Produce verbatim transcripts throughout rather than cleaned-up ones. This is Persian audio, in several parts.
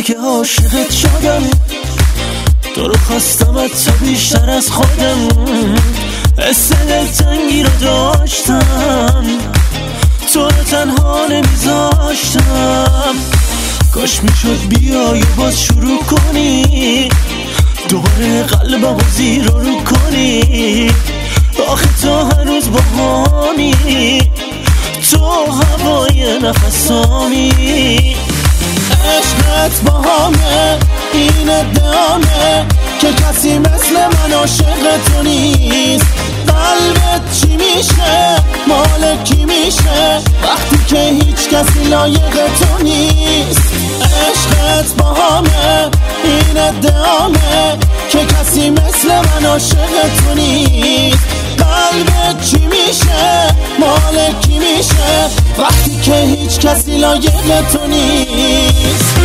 که عاشقت شدم، تو رو خواستم حتی بیشتر از خودم، حس دلتنگی رو داشتم، تو رو تنها نمیذاشتم. کاش میشد بیای و باز شروع کنی، دوباره قلبمو زیر رو کنی. آخه تو هنوز بهانی، تو هوای نفسانی. عشقت با همه این ادامه که کسی مثل من عاشق تو نیست. قلبت چی میشه، مال کی میشه وقتی که هیچ کسی لایق تو نیست. عشقت با همه این ادامه که کسی مثل من عاشق تو نیست. قلبت چی میشه، مال کی میشه وقتی که هیچ کسی لایق تو نیست.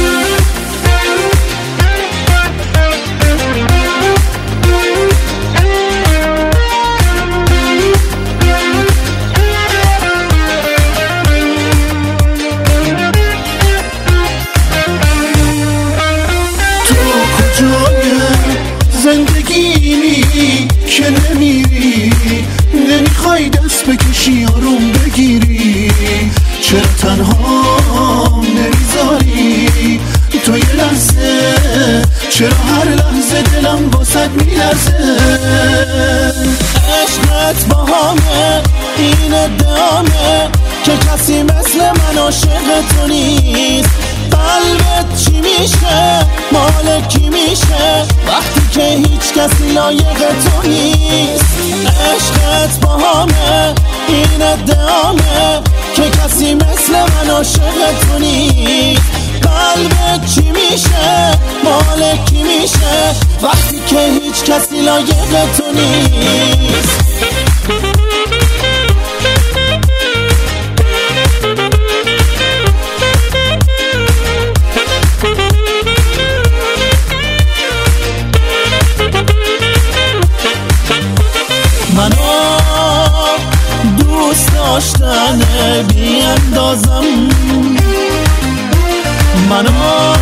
زندگی که نمیری، نمیخوای دست بکشی آروم بگیری، چرا تنها نمیذاری تو یه لحظه، چرا هر لحظه دلم واسد میلرزه. عشقت با همه این ادامه که کسی مثل من عاشق تو نیست. قلبت چی میشه، مال کی میشه وقتی که هیچ کسی لایق تو نیست. عشقت با همه این ادامه که کسی مثل من عاشق تو نیست. قلبت چی میشه، مال کی میشه وقتی که هیچ کسی لایق تو نیست. منو دوست داشتن بی اندازم، منو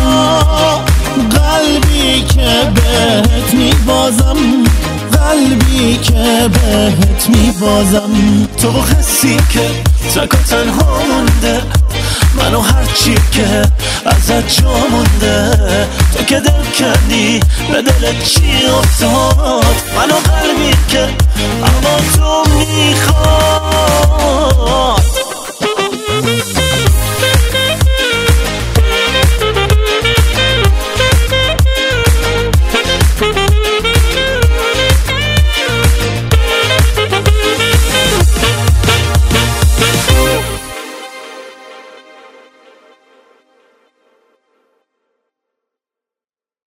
قلبی که بهت میبازم، قلبی که بهت میبازم. تو حسی که تک و تنها مونده، منو هرچی که ازت جا مونده. تو که دل کردی به دلت چی افتاد، منو قلبی که اما تو میخواد.